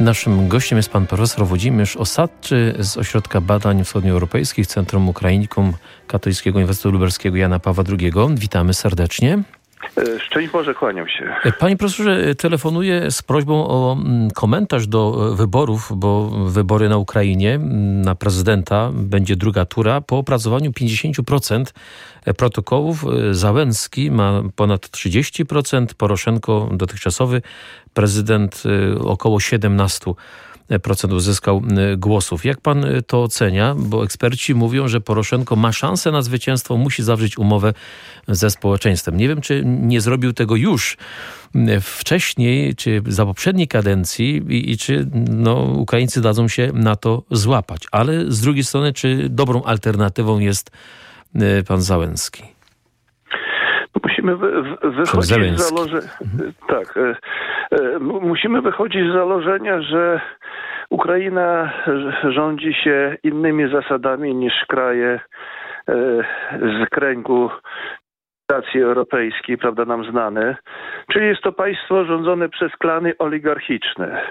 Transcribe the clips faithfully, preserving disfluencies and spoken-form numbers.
Naszym gościem jest pan profesor Włodzimierz Osadczy z Ośrodka Badań Wschodnioeuropejskich Centrum Ukrainikum Katolickiego Uniwersytetu Lubelskiego Jana Pawła drugiego. Witamy serdecznie. Szczęść Boże, kłaniam się. Panie profesorze, telefonuję z prośbą o komentarz do wyborów, bo wybory na Ukrainie na prezydenta będzie druga tura. Po opracowaniu pięćdziesiąt procent protokołów Załęski ma ponad trzydzieści procent, Poroszenko, dotychczasowy prezydent, około siedemnaście procent uzyskał głosów. Jak pan to ocenia? Bo eksperci mówią, że Poroszenko ma szansę na zwycięstwo, musi zawrzeć umowę ze społeczeństwem. Nie wiem, czy nie zrobił tego już wcześniej, czy za poprzedniej kadencji i, i czy no, Ukraińcy dadzą się na to złapać. Ale z drugiej strony, czy dobrą alternatywą jest pan Załęski? Musimy wy, wychodzić z założenia, mhm. tak, e, e, musimy wychodzić z założenia, że Ukraina rządzi się innymi zasadami niż kraje e, z kręgu Unii Europejskiej, prawda, nam znane, czyli jest to państwo rządzone przez klany oligarchiczne.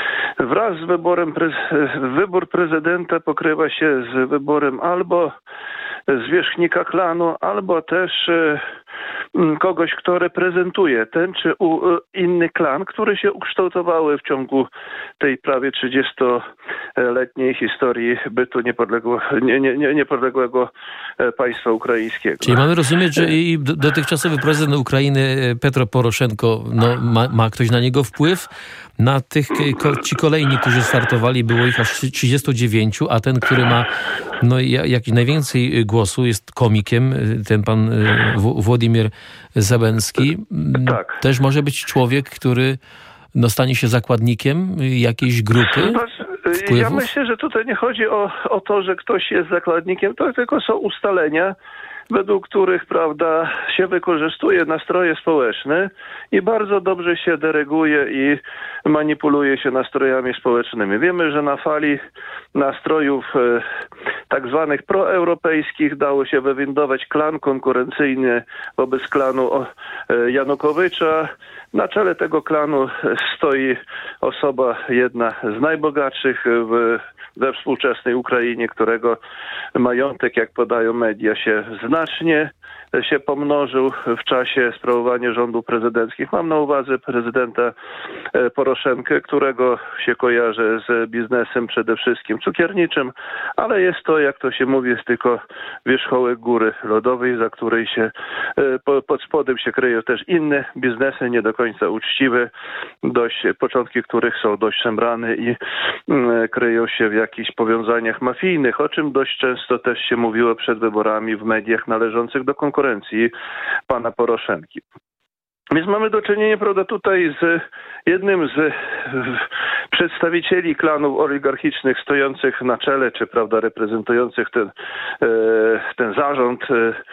Wraz z wyborem, pre- wybór prezydenta pokrywa się z wyborem albo zwierzchnika klanu, albo też e, kogoś, kto reprezentuje ten czy u, inny klan, który się ukształtowały w ciągu tej prawie trzydziestoletniej historii bytu niepodległego, nie, nie, nie, niepodległego państwa ukraińskiego. Czyli mamy rozumieć, że i dotychczasowy prezydent Ukrainy Petro Poroszenko, no, ma, ma ktoś na niego wpływ? Na tych, ci kolejni, którzy startowali, było ich aż trzydziestu dziewięciu, a ten, który ma no, jak najwięcej głosu, jest komikiem, ten pan w- Włodzimierz Załęski. Tak. Też może być człowiek, który no, stanie się zakładnikiem jakiejś grupy wpływów? Ja myślę, że tutaj nie chodzi o, o to, że ktoś jest zakładnikiem, to tylko są ustalenia, według których, prawda, się wykorzystuje nastroje społeczne i bardzo dobrze się dyryguje i manipuluje się nastrojami społecznymi. Wiemy, że na fali nastrojów e, tak zwanych proeuropejskich dało się wywindować klan konkurencyjny wobec klanu e, Janukowycza. Na czele tego klanu stoi osoba, jedna z najbogatszych w we współczesnej Ukrainie, którego majątek, jak podają media, się znacznie się pomnożył w czasie sprawowania rządu prezydenckich. Mam na uwadze prezydenta Poroszenkę, którego się kojarzy z biznesem przede wszystkim cukierniczym, ale jest to, jak to się mówi, jest tylko wierzchołek góry lodowej, za której się pod spodem się kryją też inne biznesy, nie do końca uczciwe, dość, początki których są dość szemrane i kryją się w jakichś powiązaniach mafijnych, o czym dość często też się mówiło przed wyborami w mediach należących do konkurencji pana Poroszenki. Więc mamy do czynienia, prawda, tutaj z jednym z przedstawicieli klanów oligarchicznych stojących na czele, czy prawda, reprezentujących ten, ten zarząd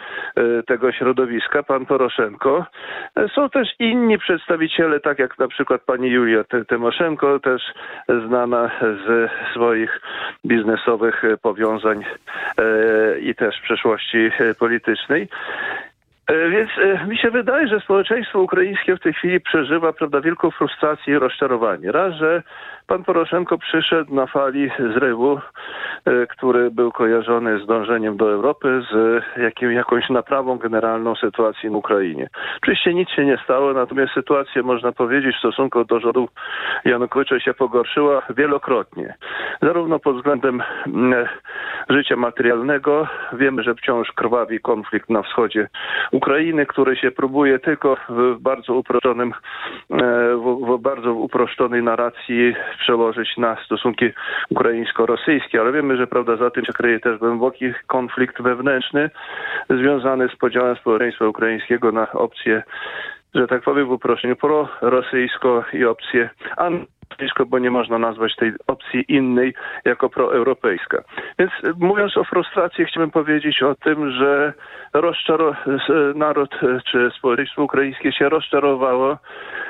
tego środowiska, pan Poroszenko. Są też inni przedstawiciele, tak jak na przykład pani Julia Tymoszenko, też znana z swoich biznesowych powiązań i też przeszłości politycznej. Więc mi się wydaje, że społeczeństwo ukraińskie w tej chwili przeżywa, prawda, wielką frustrację i rozczarowanie. Raz, że pan Poroszenko przyszedł na fali zrywu, który był kojarzony z dążeniem do Europy, z jakim, jakąś naprawą generalną sytuacji na Ukrainie. Oczywiście nic się nie stało, natomiast sytuacja, można powiedzieć, w stosunku do rządu Janukowycza się pogorszyła wielokrotnie. Zarówno pod względem życia materialnego, wiemy, że wciąż krwawi konflikt na wschodzie Ukrainy, który się próbuje tylko w bardzo uproszczonym, w, w bardzo uproszczonej narracji przełożyć na stosunki ukraińsko-rosyjskie, ale wiemy, że prawda, za tym się kryje też głęboki konflikt wewnętrzny związany z podziałem społeczeństwa ukraińskiego na opcję, że tak powiem w uproszczeniu, prorosyjsko i opcję antyrosyjską, bo nie można nazwać tej opcji innej jako proeuropejska. Więc mówiąc o frustracji, chciałbym powiedzieć o tym, że rozczaro- naród czy społeczeństwo ukraińskie się rozczarowało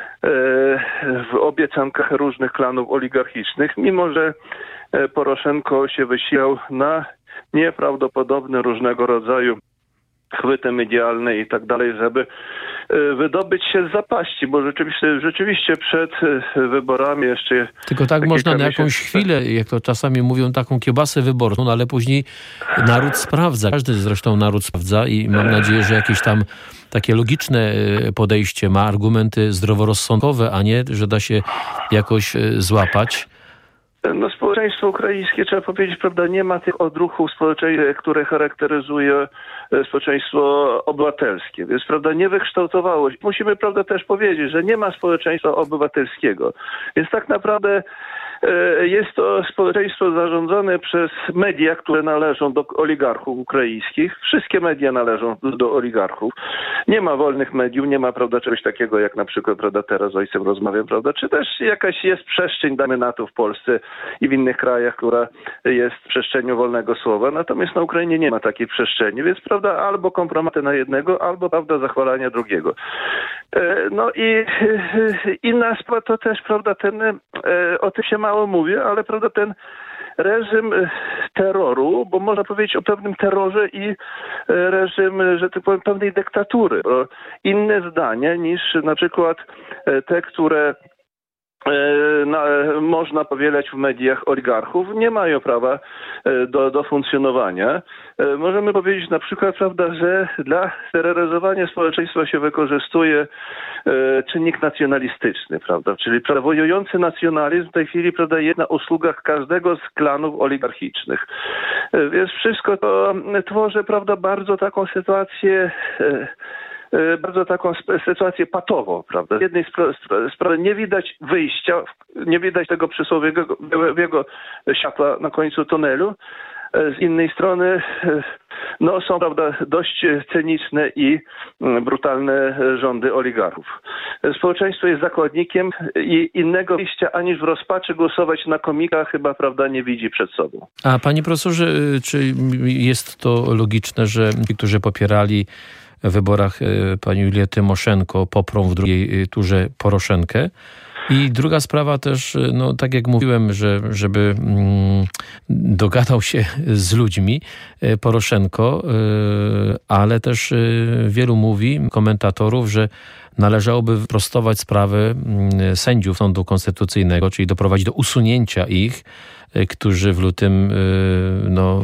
w obiecankach różnych klanów oligarchicznych, mimo że Poroszenko się wysilał na nieprawdopodobne różnego rodzaju chwyty medialne i tak dalej, żeby wydobyć się z zapaści, bo rzeczywiście, rzeczywiście przed wyborami jeszcze... Tylko tak można na jakąś chwilę, jak to czasami mówią, taką kiełbasę wyborczą, no ale później naród sprawdza. Każdy zresztą naród sprawdza i mam nadzieję, że jakieś tam takie logiczne podejście ma, argumenty zdroworozsądkowe, a nie, że da się jakoś złapać. No, społeczeństwo ukraińskie, trzeba powiedzieć, prawda, nie ma tych odruchów społeczeństw, które charakteryzuje społeczeństwo obywatelskie. Więc, prawda, nie wykształtowało się. Musimy, prawda, też powiedzieć, że nie ma społeczeństwa obywatelskiego. Więc tak naprawdę jest to społeczeństwo zarządzane przez media, które należą do oligarchów ukraińskich. Wszystkie media należą do oligarchów. Nie ma wolnych mediów, nie ma, prawda, czegoś takiego jak na przykład, prawda, teraz z ojcem rozmawiam, prawda, czy też jakaś jest przestrzeń, damy na to w Polsce i w innych krajach, która jest przestrzenią wolnego słowa. Natomiast na Ukrainie nie ma takiej przestrzeni, więc, prawda, albo kompromaty na jednego, albo, prawda, zachwalania drugiego. No i inna sprawa to też, prawda, ten, o tym się mało mówi, ale, prawda, ten reżim terroru, bo można powiedzieć o pewnym terrorze i reżim, że tak powiem, pewnej dyktatury. Inne zdania niż na przykład te, które No, można powielać w mediach oligarchów, nie mają prawa do, do funkcjonowania. Możemy powiedzieć na przykład, prawda, że dla terroryzowania społeczeństwa się wykorzystuje czynnik nacjonalistyczny, prawda, czyli wojujący nacjonalizm w tej chwili, prawda, jest na usługach każdego z klanów oligarchicznych. Więc wszystko to tworzy, prawda, bardzo taką sytuację bardzo taką sytuację patową, prawda? Z jednej strony nie widać wyjścia, nie widać tego przysłowiowego światła na końcu tunelu, z innej strony no, są, prawda, dość cyniczne i brutalne rządy oligarchów. Społeczeństwo jest zakładnikiem i innego wyjścia aniż w rozpaczy głosować na komika chyba, prawda, nie widzi przed sobą. A panie profesorze, czy jest to logiczne, że ci, którzy popierali w wyborach pani Julię Tymoszenko, poprą w drugiej turze Poroszenkę? I druga sprawa też, no tak jak mówiłem, że żeby mm, dogadał się z ludźmi Poroszenko, yy, ale też yy, wielu mówi, komentatorów, że należałoby wyprostować sprawy yy, sędziów Sądu Konstytucyjnego, czyli doprowadzić do usunięcia ich, yy, którzy w lutym yy, no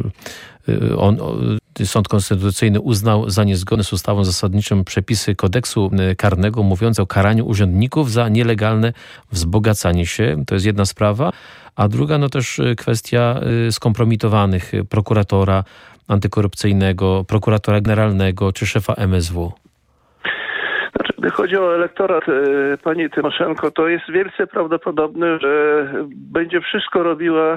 yy, on, Sąd Konstytucyjny uznał za niezgodne z ustawą zasadniczą przepisy kodeksu karnego mówiące o karaniu urzędników za nielegalne wzbogacanie się. To jest jedna sprawa. A druga, no też kwestia skompromitowanych prokuratora antykorupcyjnego, prokuratora generalnego czy szefa M S W. Znaczy, gdy chodzi o elektorat pani Tymoszenko, to jest wielce prawdopodobne, że będzie wszystko robiła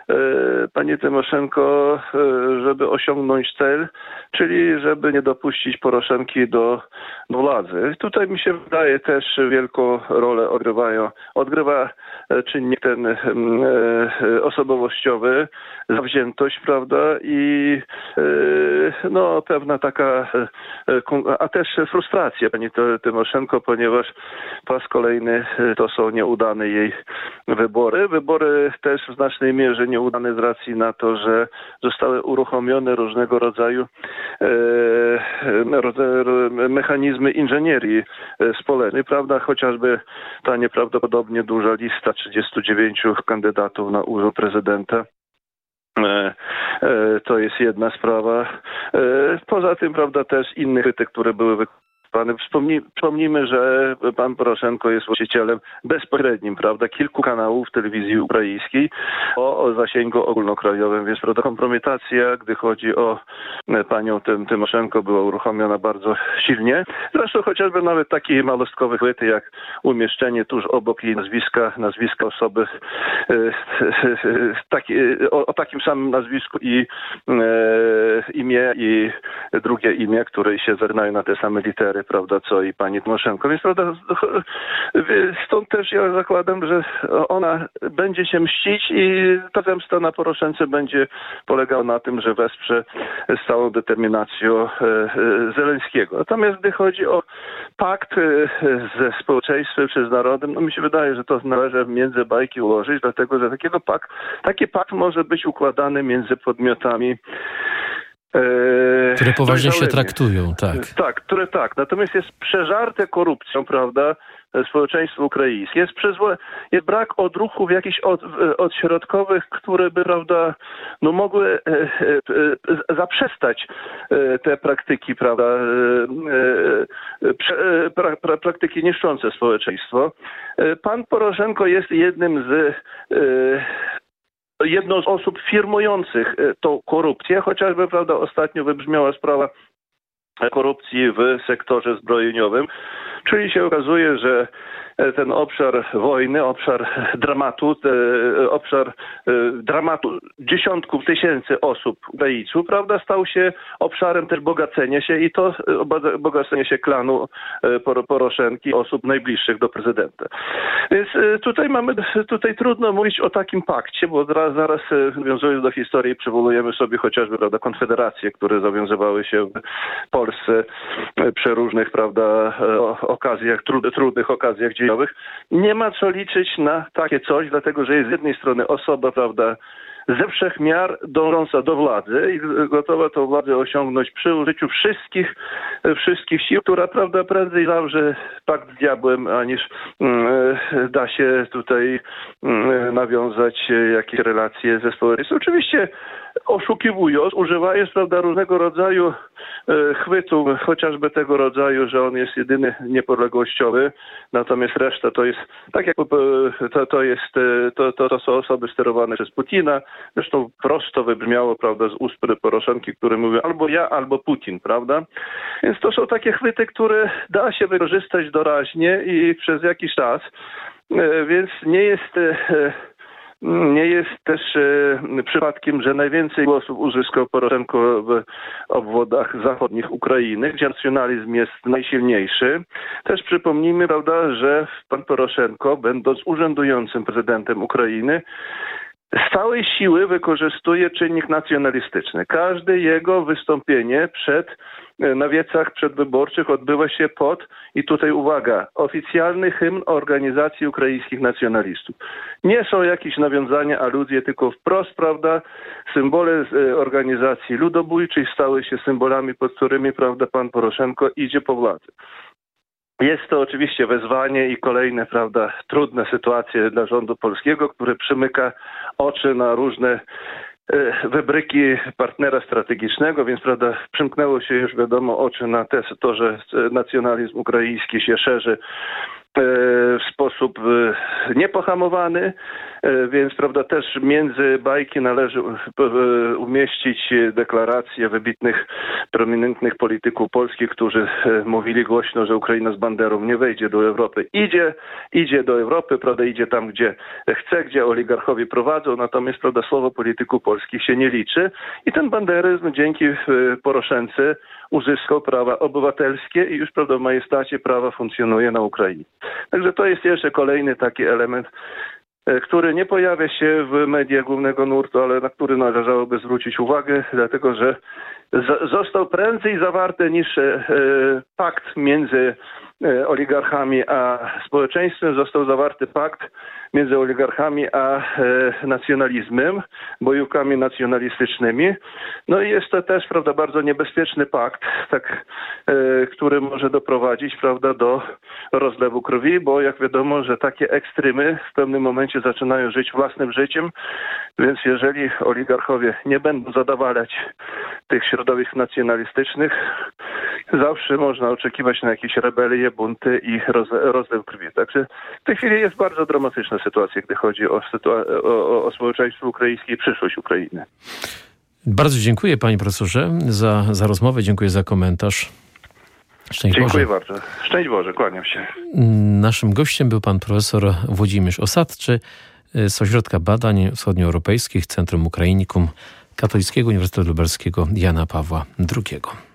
pani Tymoszenko, żeby osiągnąć cel, czyli żeby nie dopuścić Poroszenki do, do władzy. Tutaj mi się wydaje też wielką rolę odgrywają, odgrywa czynnik ten e, osobowościowy, zawziętość, prawda, i e, no pewna taka, e, a też frustracja pani Tymoszenko, ponieważ po raz kolejny to są nieudane jej wybory. Wybory też w znacznej mierze nieudane z racji na to, że zostały uruchomione różnego rodzaju e, mechanizmy inżynierii społecznej, prawda, chociażby ta nieprawdopodobnie duża lista trzydziestu dziewięciu kandydatów na urząd prezydenta. To jest jedna sprawa. Poza tym, prawda, też inne krytyki, które były wykonane. Wspomnij, przypomnijmy, że pan Poroszenko jest właścicielem bezpośrednim, prawda, kilku kanałów telewizji ukraińskiej o, o zasięgu ogólnokrajowym, więc, prawda, kompromitacja, gdy chodzi o panią Tym, Tymoszenko, była uruchomiona bardzo silnie. Zresztą chociażby nawet takie malostkowe chwyty, jak umieszczenie tuż obok jej nazwiska, nazwiska osoby e, e, taki, o, o takim samym nazwisku i e, imię i drugie imię, które się zernają na te same litery, prawda, co i pani Tymoszenko. Więc, prawda, stąd też ja zakładam, że ona będzie się mścić i ta zemsta na Poroszence będzie polegała na tym, że wesprze z całą determinacją Zełenskiego. Natomiast gdy chodzi o pakt ze społeczeństwem czy z narodem, no mi się wydaje, że to należy między bajki ułożyć, dlatego że takiego pakt, taki pakt może być układany między podmiotami Które poważnie się traktują, tak. Tak, które tak. Natomiast jest przeżarte korupcją, prawda, społeczeństwo ukraińskie. Jest, przyzwo- jest brak odruchów jakichś od, odśrodkowych, które by, prawda, no mogły e, e, zaprzestać e, te praktyki, prawda, e, e, prze, pra, pra, praktyki niszczące społeczeństwo. E, pan Poroszenko jest jednym z e, jedną z osób firmujących tą korupcję, chociażby, prawda, ostatnio wybrzmiała sprawa korupcji w sektorze zbrojeniowym, czyli się okazuje, że ten obszar wojny, obszar dramatu, obszar dramatu dziesiątków tysięcy osób, Ukraińców, prawda, stał się obszarem też bogacenia się i to bogacenia się klanu Poroszenki, osób najbliższych do prezydenta. Więc tutaj mamy, tutaj trudno mówić o takim pakcie, bo zaraz, zaraz nawiązując do historii, przywołujemy sobie chociażby, prawda, konfederacje, które zawiązywały się w Polsce przy różnych, prawda, okazjach, trud, trudnych okazjach dziejowych. Nie ma co liczyć na takie coś, dlatego że jest z jednej strony osoba, prawda, ze wszech miar dążąca do władzy i gotowa tą władzę osiągnąć przy użyciu wszystkich, wszystkich sił, która, prawda, prędzej zawrze pakt z diabłem, aniż mm, da się tutaj mm, nawiązać jakieś relacje ze społeczeństwem. Oczywiście oszukiwując, używając, prawda, różnego rodzaju e, chwytów, chociażby tego rodzaju, że on jest jedyny niepodległościowy, natomiast reszta to jest, tak jak to, to jest, to, to, to są osoby sterowane przez Putina. Zresztą prosto wybrzmiało, prawda, z ust Poroszenki, który mówił albo ja, albo Putin, prawda? Więc to są takie chwyty, które da się wykorzystać doraźnie i przez jakiś czas, e, więc nie jest... E, Nie jest też e, przypadkiem, że najwięcej głosów uzyskał Poroszenko w obwodach zachodnich Ukrainy, gdzie nacjonalizm jest najsilniejszy. Też przypomnijmy, prawda, że pan Poroszenko, będąc urzędującym prezydentem Ukrainy, z całej siły wykorzystuje czynnik nacjonalistyczny. Każde jego wystąpienie przed, na wiecach przedwyborczych odbywa się pod, i tutaj uwaga, oficjalny hymn organizacji ukraińskich nacjonalistów. Nie są jakieś nawiązania, aluzje, tylko wprost, prawda, symbole organizacji ludobójczej stały się symbolami, pod którymi, prawda, pan Poroszenko idzie po władzy. Jest to oczywiście wezwanie i kolejne, prawda, trudne sytuacje dla rządu polskiego, który przymyka oczy na różne e, wybryki partnera strategicznego, więc, prawda, przymknęło się już, wiadomo, oczy na te, to, że nacjonalizm ukraiński się szerzy w sposób niepohamowany, więc, prawda, też między bajki należy umieścić deklaracje wybitnych, prominentnych polityków polskich, którzy mówili głośno, że Ukraina z Banderą nie wejdzie do Europy. Idzie, idzie do Europy, prawda, idzie tam, gdzie chce, gdzie oligarchowie prowadzą, natomiast, prawda, słowo polityków polskich się nie liczy i ten banderyzm dzięki Poroszence uzyskał prawa obywatelskie i już, prawda, w majestacie prawa funkcjonuje na Ukrainie. Także to jest jeszcze kolejny taki element, który nie pojawia się w mediach głównego nurtu, ale na który należałoby zwrócić uwagę, dlatego że został prędzej zawarty niż pakt między oligarchami a społeczeństwem, został zawarty pakt między oligarchami a nacjonalizmem, bojówkami nacjonalistycznymi. No i jest to też, prawda, bardzo niebezpieczny pakt, tak, który może doprowadzić, prawda, do rozlewu krwi, bo jak wiadomo, że takie ekstrymy w pewnym momencie zaczynają żyć własnym życiem, więc jeżeli oligarchowie nie będą zadawalać tych środowisk nacjonalistycznych, zawsze można oczekiwać na jakieś rebelie, bunty i rozlew krwi. Także w tej chwili jest bardzo dramatyczna sytuacja, gdy chodzi o, sytua- o, o społeczeństwo ukraińskie i przyszłość Ukrainy. Bardzo dziękuję, panie profesorze, za, za rozmowę. Dziękuję za komentarz. Szczęść Dziękuję Boże. bardzo. Szczęść Boże, kłaniam się. Naszym gościem był pan profesor Włodzimierz Osadczy z Ośrodka Badań Wschodnioeuropejskich Centrum Ukrainikum Katolickiego Uniwersytetu Lubelskiego Jana Pawła drugiego.